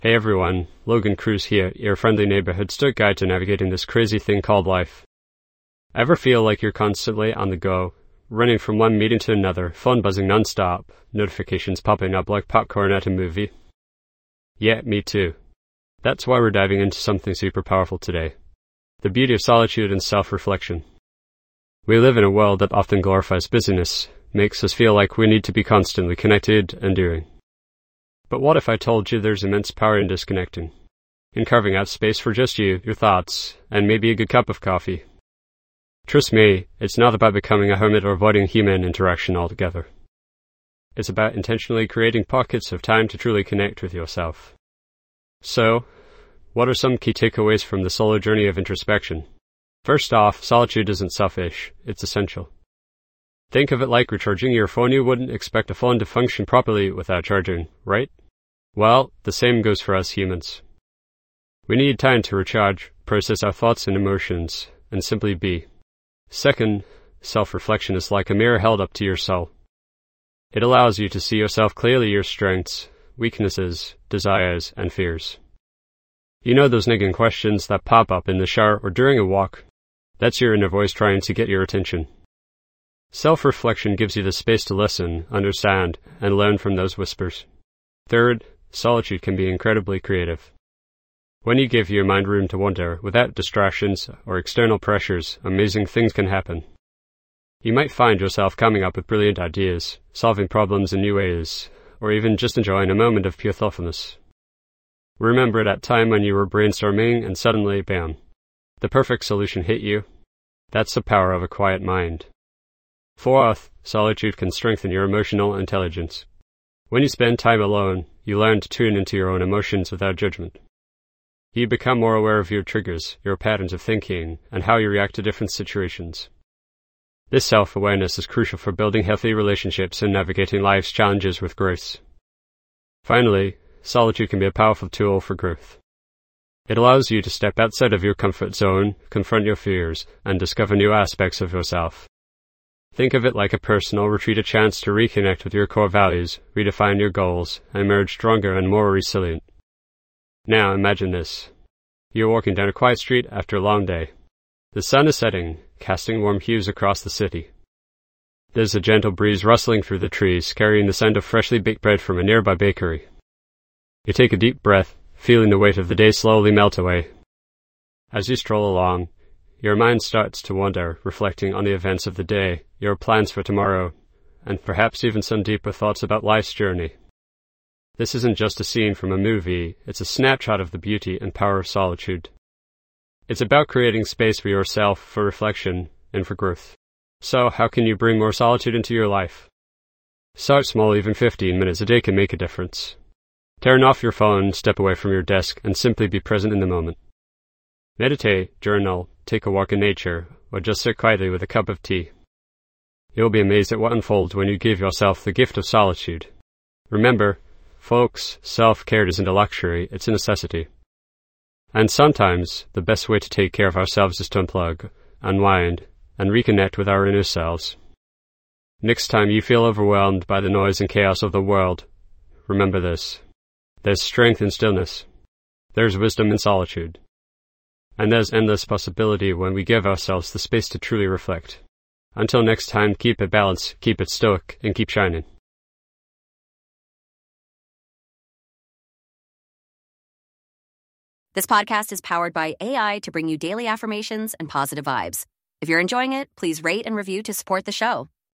Hey everyone, Logan Cruz here, your friendly neighborhood Stoic guide to navigating this crazy thing called life. Ever feel like you're constantly on the go, running from one meeting to another, phone buzzing non-stop, notifications popping up like popcorn at a movie? Yeah, me too. That's why we're diving into something super powerful today. The beauty of solitude and self-reflection. We live in a world that often glorifies busyness, makes us feel like we need to be constantly connected and doing. But what if I told you there's immense power in disconnecting? In carving out space for just you, your thoughts, and maybe a good cup of coffee. Trust me, it's not about becoming a hermit or avoiding human interaction altogether. It's about intentionally creating pockets of time to truly connect with yourself. So, what are some key takeaways from the solo journey of introspection? First off, solitude isn't selfish, it's essential. Think of it like recharging your phone. You wouldn't expect a phone to function properly without charging, right? Well, the same goes for us humans. We need time to recharge, process our thoughts and emotions, and simply be. Second, self-reflection is like a mirror held up to your soul. It allows you to see yourself clearly, your strengths, weaknesses, desires, and fears. You know those nagging questions that pop up in the shower or during a walk? That's your inner voice trying to get your attention. Self-reflection gives you the space to listen, understand, and learn from those whispers. Third, solitude can be incredibly creative. When you give your mind room to wander, without distractions or external pressures, amazing things can happen. You might find yourself coming up with brilliant ideas, solving problems in new ways, or even just enjoying a moment of pure thoughtfulness. Remember that time when you were brainstorming and suddenly, bam, the perfect solution hit you? That's the power of a quiet mind. Fourth, solitude can strengthen your emotional intelligence. When you spend time alone, you learn to tune into your own emotions without judgment. You become more aware of your triggers, your patterns of thinking, and how you react to different situations. This self-awareness is crucial for building healthy relationships and navigating life's challenges with grace. Finally, solitude can be a powerful tool for growth. It allows you to step outside of your comfort zone, confront your fears, and discover new aspects of yourself. Think of it like a personal retreat, a chance to reconnect with your core values, redefine your goals, and emerge stronger and more resilient. Now imagine this. You're walking down a quiet street after a long day. The sun is setting, casting warm hues across the city. There's a gentle breeze rustling through the trees, carrying the scent of freshly baked bread from a nearby bakery. You take a deep breath, feeling the weight of the day slowly melt away. As you stroll along, your mind starts to wander, reflecting on the events of the day, your plans for tomorrow, and perhaps even some deeper thoughts about life's journey. This isn't just a scene from a movie, it's a snapshot of the beauty and power of solitude. It's about creating space for yourself, for reflection, and for growth. So, how can you bring more solitude into your life? Start small. Even 15 minutes a day can make a difference. Turn off your phone, step away from your desk, and simply be present in the moment. Meditate, journal, take a walk in nature, or just sit quietly with a cup of tea. You'll be amazed at what unfolds when you give yourself the gift of solitude. Remember, folks, self-care isn't a luxury, it's a necessity. And sometimes, the best way to take care of ourselves is to unplug, unwind, and reconnect with our inner selves. Next time you feel overwhelmed by the noise and chaos of the world, remember this. There's strength in stillness. There's wisdom in solitude. And there's endless possibility when we give ourselves the space to truly reflect. Until next time, keep it balanced, keep it stoic, and keep shining. This podcast is powered by AI to bring you daily affirmations and positive vibes. If you're enjoying it, please rate and review to support the show.